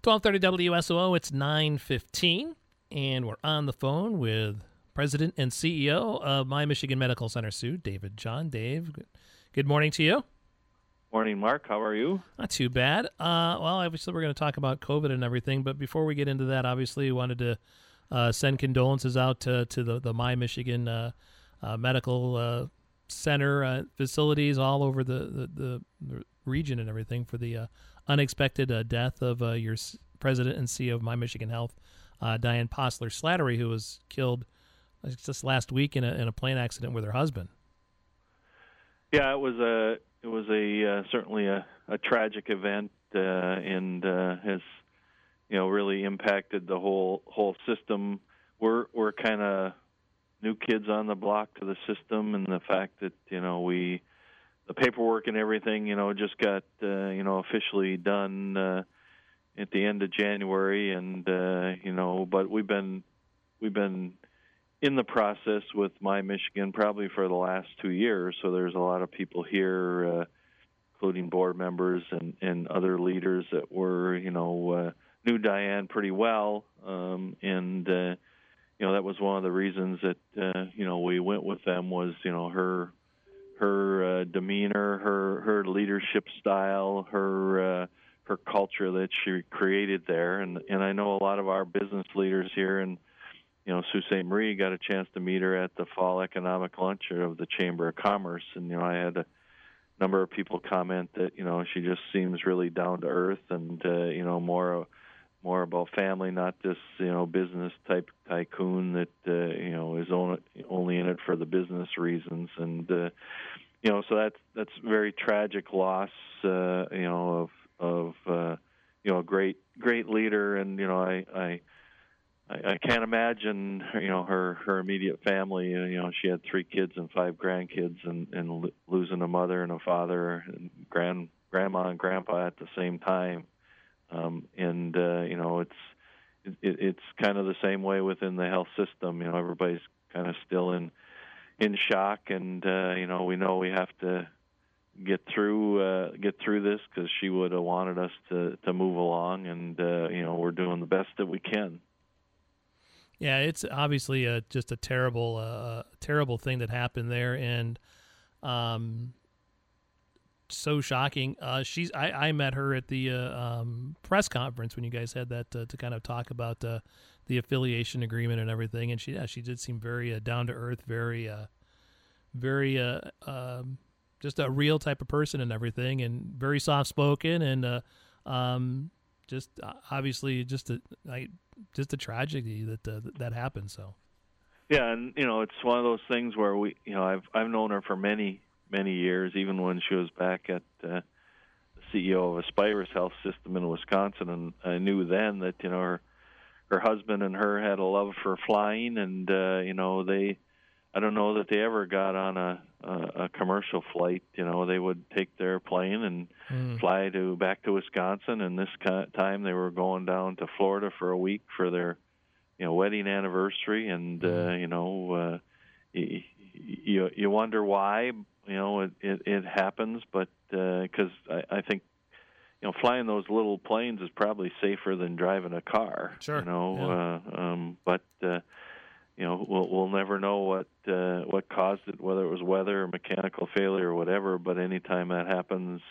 1230 WSOO, it's 9:15, and we're on the phone with President and CEO of My Michigan Medical Center, Sue, David John. Dave, good morning to you. Morning, Mark. How are you? Not too bad. Well, obviously we're going to talk about COVID and everything, but before we get into that, obviously we wanted to send condolences out to the My Michigan Medical Center facilities all over the region and everything for the unexpected death of your president and CEO of My Michigan Health, Diane Postler-Slattery, who was killed just last week in a plane accident with her husband. Yeah, it was certainly a tragic event, and has really impacted the whole system. We're kind of new kids on the block to the system, and the fact that the paperwork and everything just got officially done at the end of January, and but we've been in the process with My Michigan probably for the last 2 years. So there's a lot of people here, including board members and other leaders that were knew Diane pretty well, and that was one of the reasons that we went with them was her demeanor, her leadership style, her culture that she created there, and I know a lot of our business leaders here, and Sault Ste. Marie got a chance to meet her at the fall economic lunch of the Chamber of Commerce, and I had a number of people comment that she just seems really down to earth, and more about family, not this business type tycoon that is only in it for the business reasons, and so that's very tragic loss of a great leader, and I can't imagine her immediate family. She had 3 kids and 5 grandkids, and losing a mother and a father and grandma and grandpa at the same time. And it's kind of the same way within the health system. Everybody's kind of still in shock, and we know we have to get through this, because she would have wanted us to move along, and we're doing the best that we can. Yeah, it's obviously just a terrible thing that happened there, and so shocking. I met her at the press conference when you guys had that to kind of talk about the affiliation agreement and everything, and she did seem very down to earth, very just a real type of person and everything, and very soft spoken, and just obviously just a tragedy that happened. So yeah, and it's one of those things where I've known her for many years, even when she was back at the CEO of Aspirus Health System in Wisconsin, and I knew then that her husband and her had a love for flying, and I don't know that they ever got on a commercial flight. They would take their plane and fly back to Wisconsin, and this time they were going down to Florida for a week for their wedding anniversary, and you wonder why it happens, but because I think flying those little planes is probably safer than driving a car. Sure. But we'll never know what caused it, whether it was weather or mechanical failure or whatever. But anytime that happens,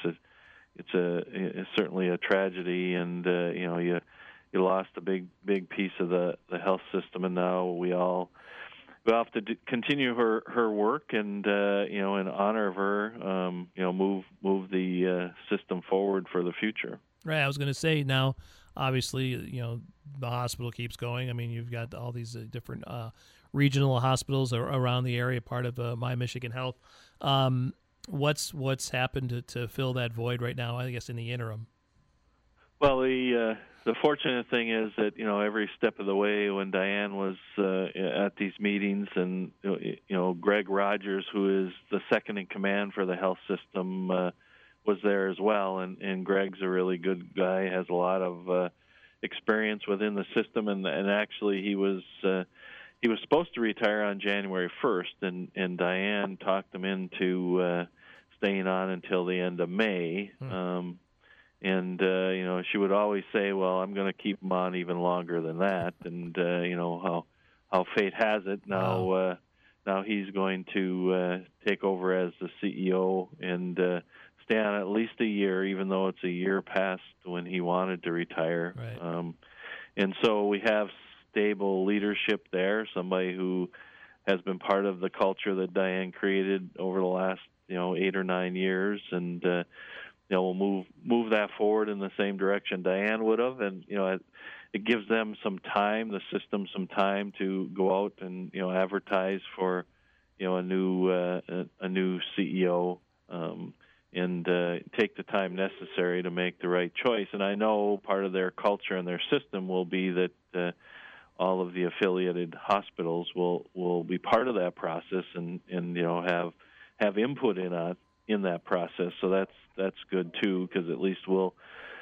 it's certainly a tragedy, and you lost a big piece of the health system, and now we'll have to continue her work, and in honor of her, move the system forward for the future. Right. I was going to say, now, obviously, the hospital keeps going. I mean, you've got all these different regional hospitals around the area, part of My Michigan Health. What's happened to fill that void right now, I guess, in the interim? Well, the fortunate thing is that every step of the way, when Diane was at these meetings, and Greg Rogers, who is the second in command for the health system, was there as well, and Greg's a really good guy, has a lot of experience within the system, and actually he was supposed to retire on January 1st, and Diane talked him into staying on until the end of May. she would always say, "Well, I'm going to keep him on even longer than that." And how fate has it now. Wow. Now he's going to take over as the CEO and stay on at least a year, even though it's a year past when he wanted to retire. Right. And so we have stable leadership there, somebody who has been part of the culture that Diane created over the last 8 or 9 years, and we'll move that forward in the same direction Diane would have, and it gives them some time, the system some time to go out and advertise for a new CEO, and take the time necessary to make the right choice. And I know part of their culture and their system will be that all of the affiliated hospitals will be part of that process and have input in that process. So that's good too, because at least we'll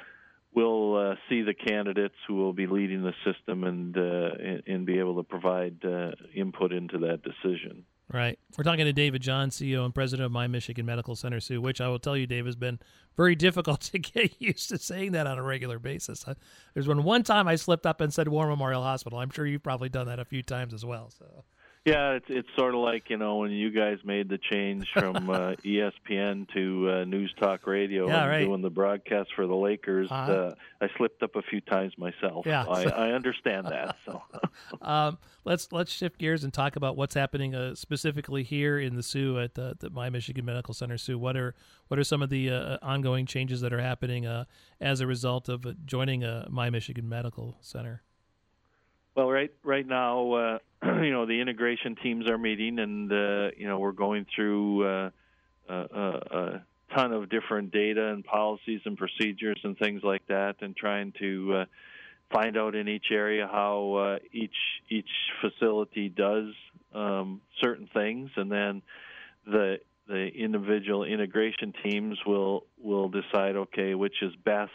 see the candidates who will be leading the system and be able to provide input into that decision. Right. We're talking to David John, CEO and president of My Michigan Medical Center, Sue, which I will tell you, Dave, has been very difficult to get used to saying that on a regular basis. There's been one time I slipped up and said War Memorial Hospital. I'm sure you've probably done that a few times as well. So. Yeah, it's sort of like, when you guys made the change from ESPN to News Talk Radio doing the broadcast for the Lakers. I slipped up a few times myself. Yeah. I understand that. So let's shift gears and talk about what's happening specifically here in the Soo at the My Michigan Medical Center. Sue, what are some of the ongoing changes that are happening as a result of joining My Michigan Medical Center? Well, right now, the integration teams are meeting, and we're going through a ton of different data and policies and procedures and things like that, and trying to find out in each area how each facility does certain things, and then the individual integration teams will decide, okay, which is best.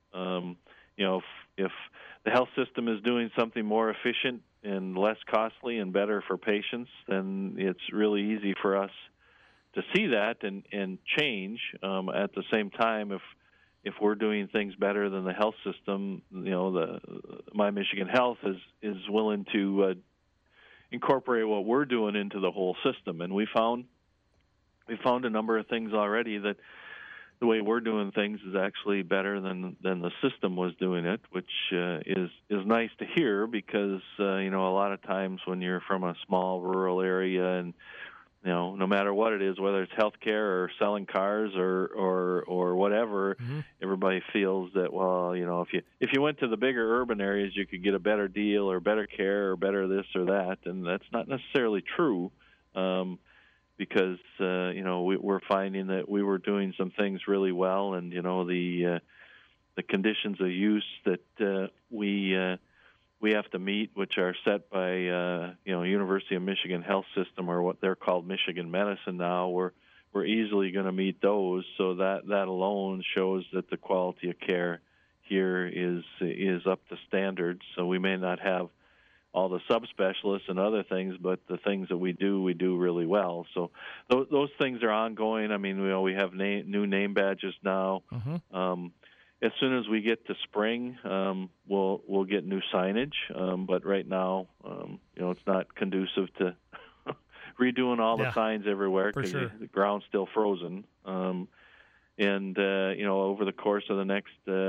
If the health system is doing something more efficient and less costly and better for patients, then it's really easy for us to see that and change. At the same time, if we're doing things better than the health system, the My Michigan Health is willing to incorporate what we're doing into the whole system. And we found a number of things already that the way we're doing things is actually better than the system was doing it, which is nice to hear, because a lot of times when you're from a small rural area, and no matter what it is, whether it's healthcare or selling cars or whatever, mm-hmm. everybody feels that, well, if you went to the bigger urban areas, you could get a better deal or better care or better this or that, and that's not necessarily true. Because we're finding that we were doing some things really well, and the conditions of use that we have to meet, which are set by University of Michigan Health System, or what they're called Michigan Medicine now, we're easily going to meet those. So that alone shows that the quality of care here is up to standards. So we may not have all the subspecialists and other things, but the things that we do really well. So those things are ongoing. I mean, we have new name badges now. Mm-hmm. As soon as we get to spring, we'll get new signage. But right now, it's not conducive to redoing all the signs everywhere, because the ground's still frozen. And over the course of the next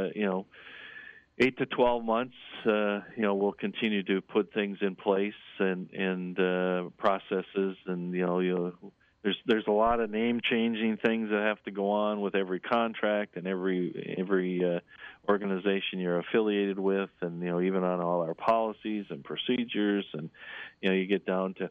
8 to 12 months, we'll continue to put things in place and processes, and there's a lot of name changing things that have to go on with every contract and every organization you're affiliated with, and even on all our policies and procedures, and you get down to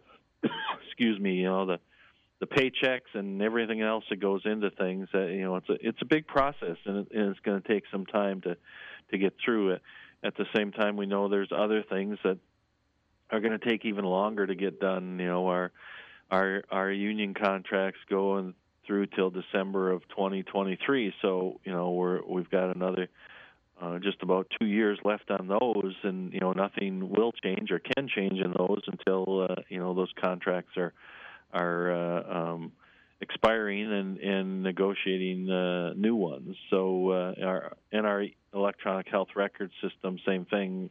the paychecks and everything else that goes into things. It's a big process, and it's going to take some time to get through it. At the same time, we know there's other things that are going to take even longer to get done. Our union contracts going through till December of 2023. So we've got another just about 2 years left on those, and nothing will change or can change in those until those contracts are expiring and negotiating new ones. So our electronic health record system, same thing.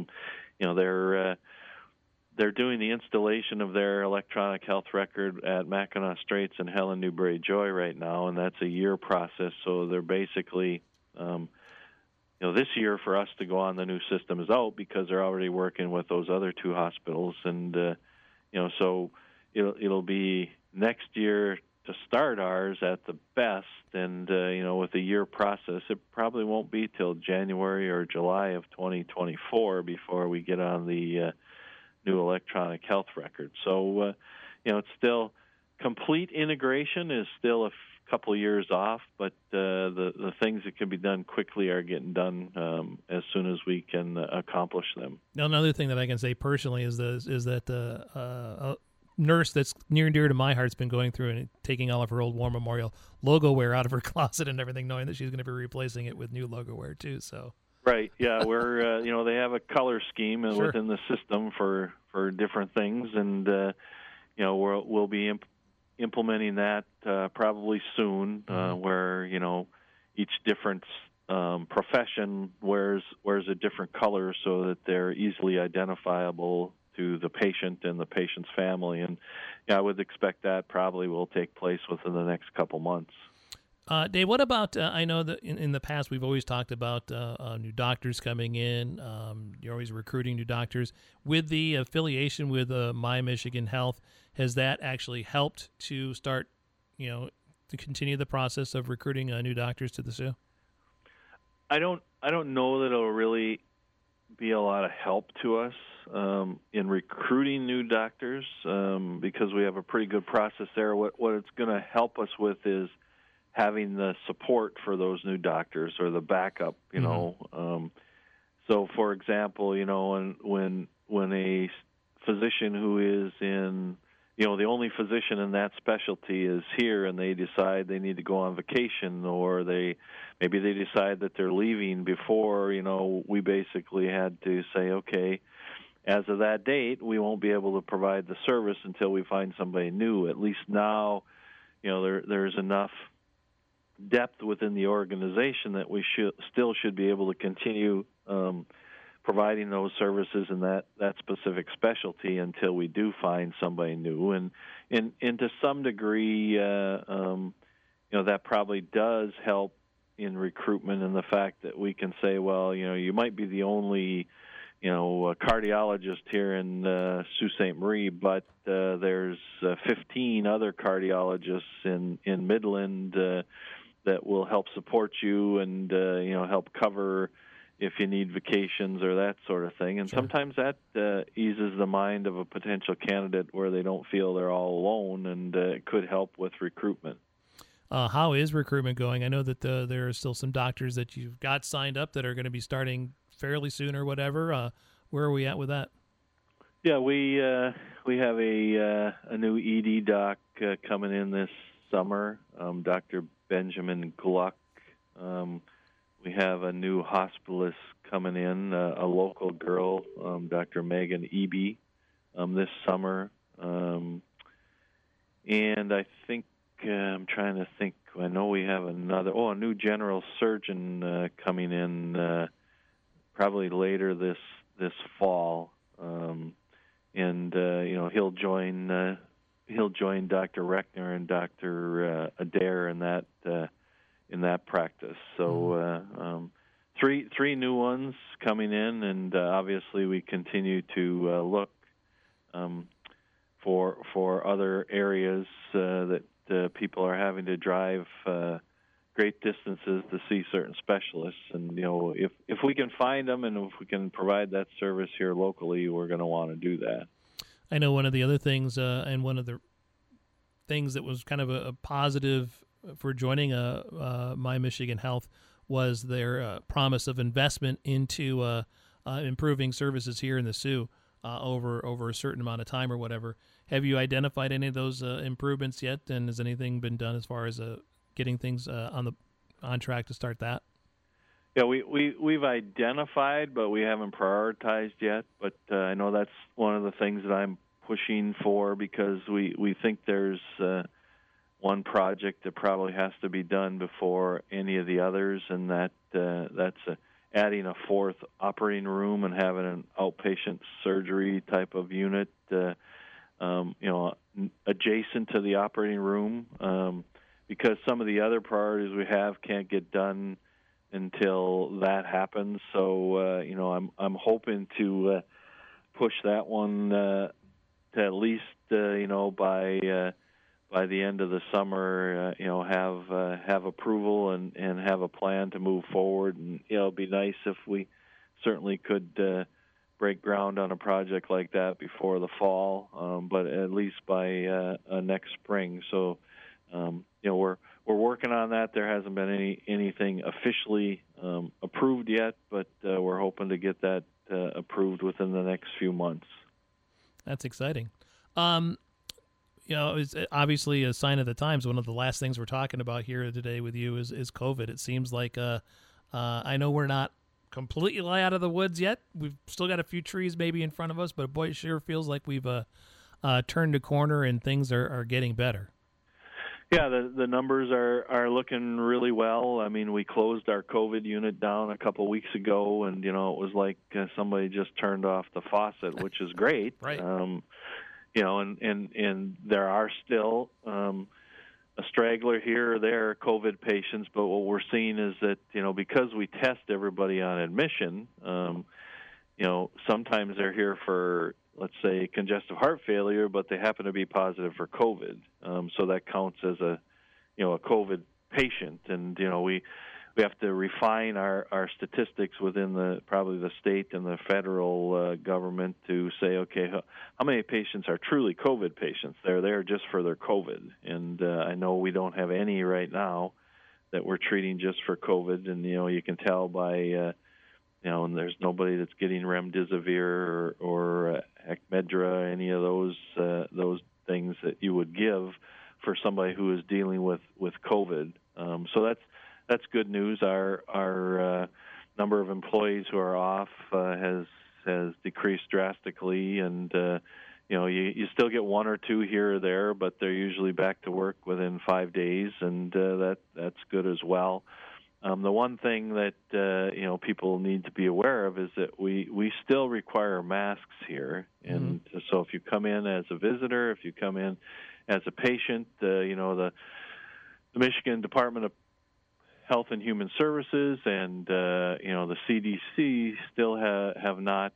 They're doing the installation of their electronic health record at Mackinac Straits and Helen Newberry Joy right now, and that's a year process. So they're basically, this year for us to go on the new system is out because they're already working with those other two hospitals, and so it'll be next year to start ours at the best, and with a year process, it probably won't be till January or July of 2024 before we get on the new electronic health record. So, it's still complete integration is still a couple of years off, but the things that can be done quickly are getting done as soon as we can accomplish them. Now, another thing that I can say personally is that a nurse that's near and dear to my heart's been going through and taking all of her old War Memorial logo wear out of her closet and everything, knowing that she's going to be replacing it with new logo wear too. So. Right. Yeah, we're they have a color scheme Sure. within the system for different things, and we'll be implementing that probably soon, where each different profession wears a different color so that they're easily identifiable to the patient and the patient's family, and I would expect that probably will take place within the next couple months. Dave, what about, I know that in the past we've always talked about new doctors coming in. You're always recruiting new doctors. With the affiliation with My Michigan Health, has that actually helped to start, to continue the process of recruiting new doctors to the Sioux? I don't know that it'll really be a lot of help to us in recruiting new doctors because we have a pretty good process there. What it's going to help us with is having the support for those new doctors or the backup, So, for example, when a physician who is in, the only physician in that specialty is here, and they decide they need to go on vacation, or maybe they decide that they're leaving before, we basically had to say, okay, as of that date, we won't be able to provide the service until we find somebody new. At least now, there's enough depth within the organization that we still should be able to continue providing those services in that specific specialty until we do find somebody new. And to some degree, that probably does help in recruitment, and the fact that we can say, well, you might be the only a cardiologist here in Sault Ste. Marie, but there's 15 other cardiologists in Midland that will help support you and help cover if you need vacations or that sort of thing. And Sure. Sometimes that eases the mind of a potential candidate where they don't feel they're all alone, and it could help with recruitment. How is recruitment going? I know that there are still some doctors that you've got signed up that are going to be starting fairly soon or whatever. Where are we at with that? Yeah, we have a new ED doc coming in this summer, Dr. Benjamin Gluck. We have a new hospitalist coming in, a local girl, Dr. Megan Eby, this summer. And I think, I'm trying to think, I know we have a new general surgeon coming in probably later this fall. And he'll join Dr. Reckner and Dr. Adair in that practice. So three new ones coming in, and obviously we continue to look for other areas that people are having to drive great distances to see certain specialists. And if we can find them and if we can provide that service here locally, we're going to want to do that. I know one of the other things, and one of the things that was kind of a positive for joining My Michigan Health was their promise of investment into improving services here in the Sioux over a certain amount of time or whatever. Have you identified any of those improvements yet, and has anything been done as far as getting things on track to start that? Yeah, we've identified, but we haven't prioritized yet. But I know that's one of the things that I'm pushing for, because we think there's one project that probably has to be done before any of the others, and that's adding a fourth operating room and having an outpatient surgery type of unit, adjacent to the operating room, because some of the other priorities we have can't get done until that happens. So, I'm hoping to push that one to at least, by the end of the summer, have approval and have a plan to move forward. And it'd be nice if we certainly could break ground on a project like that before the fall, but at least by next spring. So, we're working on that. There hasn't been anything officially approved yet, but we're hoping to get that approved within the next few months. That's exciting. It's obviously a sign of the times. One of the last things we're talking about here today with you is COVID. It seems like I know we're not completely out of the woods yet. We've still got a few trees maybe in front of us, but boy, it sure feels like we've turned a corner and things are getting better. Yeah, the numbers are looking really well. I mean, we closed our COVID unit down a couple of weeks ago, and it was like somebody just turned off the faucet, which is great. Right. And there are still a straggler here or there, COVID patients, but what we're seeing is that, because we test everybody on admission, sometimes they're here for, let's say, congestive heart failure, but they happen to be positive for COVID. So that counts as a COVID patient. And, we have to refine our statistics within probably the state and the federal government to say, okay, how many patients are truly COVID patients? They're there just for their COVID. And I know we don't have any right now that we're treating just for COVID. And, you can tell by, and there's nobody that's getting remdesivir or Acmedra, any of those things that you would give for somebody who is dealing with COVID. So that's good news. Our number of employees who are off has decreased drastically, and you still get one or two here or there, but they're usually back to work within 5 days, and that's good as well. The one thing that people need to be aware of is that we still require masks here, and so if you come in as a visitor, if you come in as a patient, the Michigan Department of Health and Human Services and the CDC still have not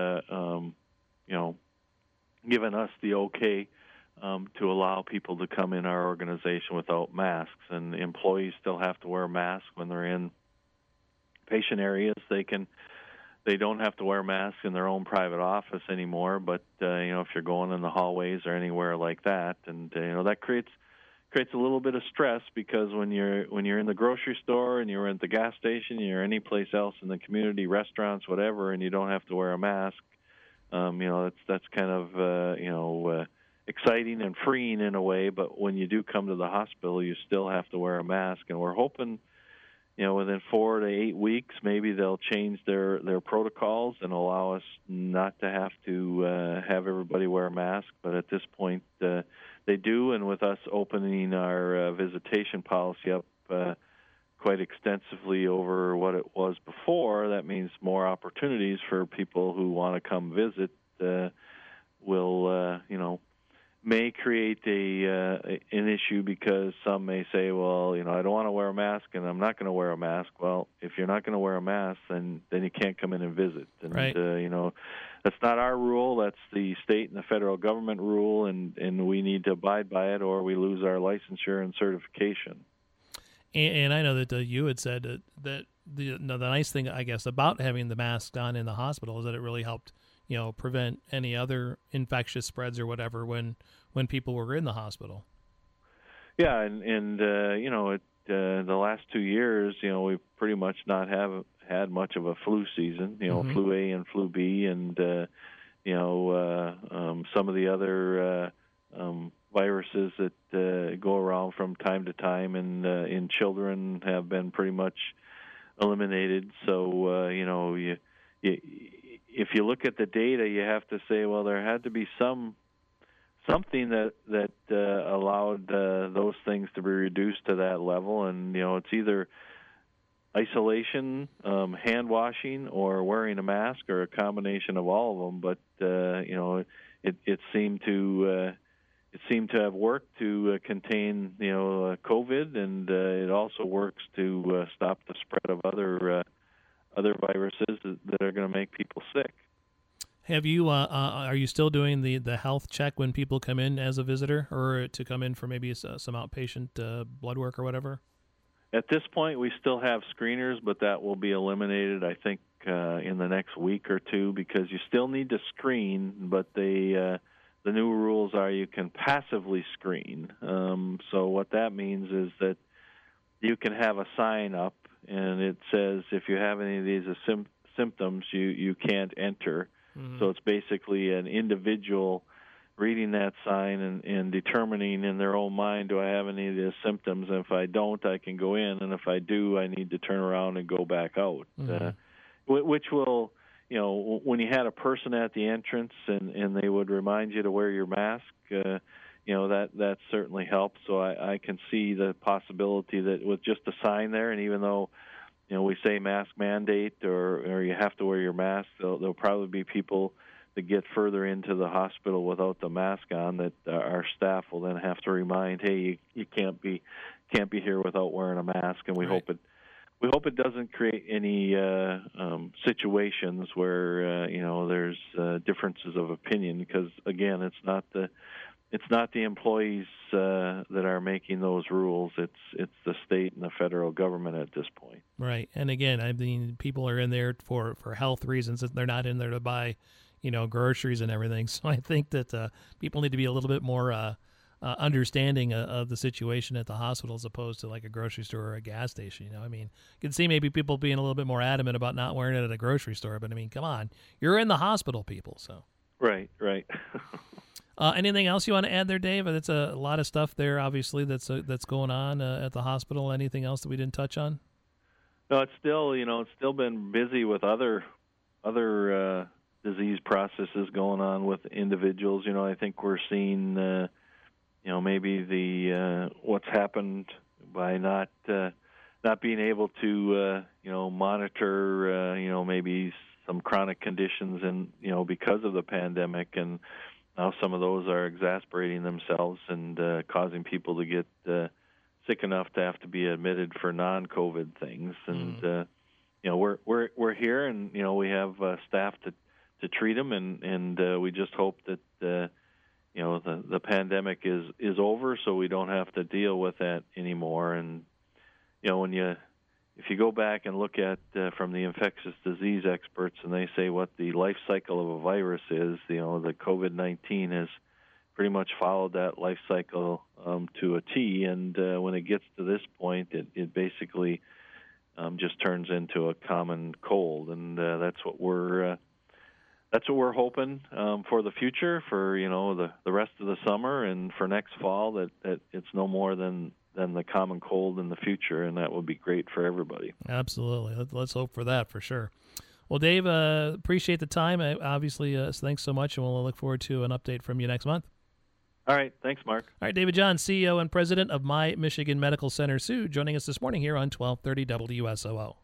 given us the okay to allow people to come in our organization without masks, and employees still have to wear masks when they're in patient areas. They don't have to wear masks in their own private office anymore, but if you're going in the hallways or anywhere like that, and that creates a little bit of stress, because when you're in the grocery store and you're at the gas station, you're any place else in the community, restaurants, whatever, and you don't have to wear a mask, that's kind of exciting and freeing in a way. But when you do come to the hospital, you still have to wear a mask, and we're hoping within 4 to 8 weeks maybe they'll change their protocols and allow us not to have to have everybody wear a mask. But at this point they do, and with us opening our visitation policy up quite extensively over what it was before, that means more opportunities for people who want to come visit may create an issue, because some may say, well, I don't want to wear a mask and I'm not going to wear a mask. Well, if you're not going to wear a mask, then you can't come in and visit. And, right. That's not our rule. That's the state and the federal government rule, and we need to abide by it, or we lose our licensure and certification. And I know that you had said that the nice thing, I guess, about having the mask on in the hospital is that it really helped prevent any other infectious spreads or whatever when people were in the hospital. Yeah, and the last 2 years, we've pretty much not had much of a flu season. Flu A and flu B, and some of the other viruses that go around from time to time, and in children have been pretty much eliminated. So if you look at the data, you have to say, well, there had to be some something that allowed those things to be reduced to that level. And it's either isolation, hand washing, or wearing a mask, or a combination of all of them. But it seemed to have worked to contain COVID, and it also works to stop the spread of other viruses that are going to make people sick. Have you? Are you still doing the health check when people come in as a visitor, or to come in for maybe some outpatient blood work or whatever? At this point, we still have screeners, but that will be eliminated, I think, in the next week or two, because you still need to screen, but the new rules are you can passively screen. So what that means is that you can have a sign up, and it says if you have any of these symptoms, you can't enter. Mm-hmm. So it's basically an individual reading that sign and determining in their own mind, do I have any of these symptoms? And if I don't, I can go in, and if I do, I need to turn around and go back out. Mm-hmm. Which will, when you had a person at the entrance and they would remind you to wear your mask, that certainly helps. So I can see the possibility that with just a sign there, and even though we say mask mandate or you have to wear your mask, there'll probably be people that get further into the hospital without the mask on that our staff will then have to remind, hey, you can't be here without wearing a mask. And we hope it doesn't create any situations where there's differences of opinion, because again, it's not the employees that are making those rules. It's the state and the federal government at this point. Right. And again, I mean, people are in there for health reasons. They're not in there to buy, groceries and everything. So I think that people need to be a little bit more understanding of the situation at the hospital as opposed to like a grocery store or a gas station. I mean, you can see maybe people being a little bit more adamant about not wearing it at a grocery store. But I mean, come on, you're in the hospital, people. So right. Anything else you want to add there, Dave? That's a lot of stuff there, obviously, that's going on at the hospital. Anything else that we didn't touch on? No, it's still been busy with other disease processes going on with individuals. I think we're seeing, maybe the what's happened by not being able to, monitor, maybe some chronic conditions and because of the pandemic, and now some of those are exacerbating themselves and causing people to get sick enough to have to be admitted for non-COVID things. And we're here, and we have staff to treat them, and we just hope that the pandemic is over, so we don't have to deal with that anymore. And if you go back and look at from the infectious disease experts, and they say what the life cycle of a virus is, the COVID-19 has pretty much followed that life cycle to a T. And when it gets to this point, it basically just turns into a common cold, and that's what we're hoping for the future, for the rest of the summer and for next fall, that it's no more than the common cold in the future, and that would be great for everybody. Absolutely. Let's hope for that, for sure. Well, Dave, appreciate the time. Obviously, thanks so much, and we'll look forward to an update from you next month. All right. Thanks, Mark. All right, David John, CEO and President of My Michigan Medical Center, Sioux, joining us this morning here on 1230 WSOO.